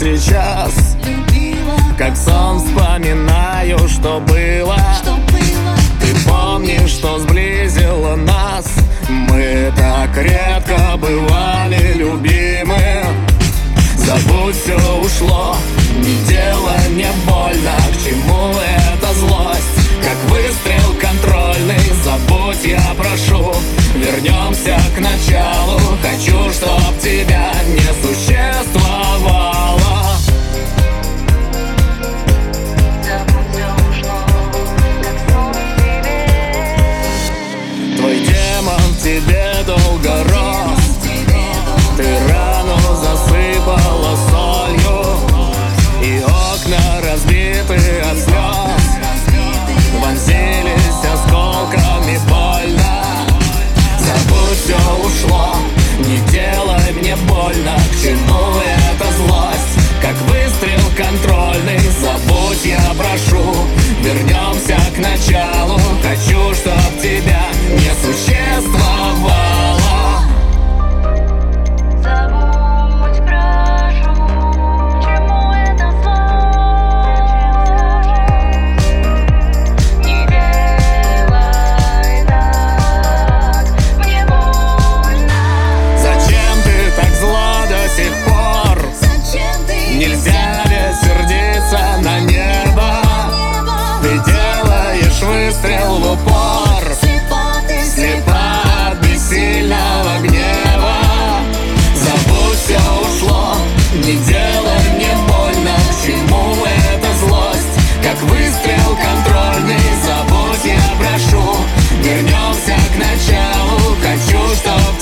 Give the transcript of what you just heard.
сейчас. Как сон вспоминаю, что было. Ты помнишь, что сблизило нас? Мы так редко бывали любимы. Забудь, все ушло, не делай мне больно. К чему эта злость, как выстрел контрольный? Забудь, я прошу, вернемся к началу. Хочу, чтоб тебя не существовало. Твой демон в тебе долго рос. Ты рану засыпала солью, и окна разбиты от слез вонзились осколками больно. Забудь, все ушло, не делай мне больно. К чему эта злость, как выстрел контрольный? Забудь, я прошу, вернемся к началу. Хочу, чтоб тебя не существовало. Нельзя ли сердиться на небо? Ты делаешь выстрел в упор, слепа от бессильного гнева. Забудь, все ушло, не делай мне больно. К чему эта злость, как выстрел контрольный? Забудь, я прошу, вернемся к началу. Хочу, чтоб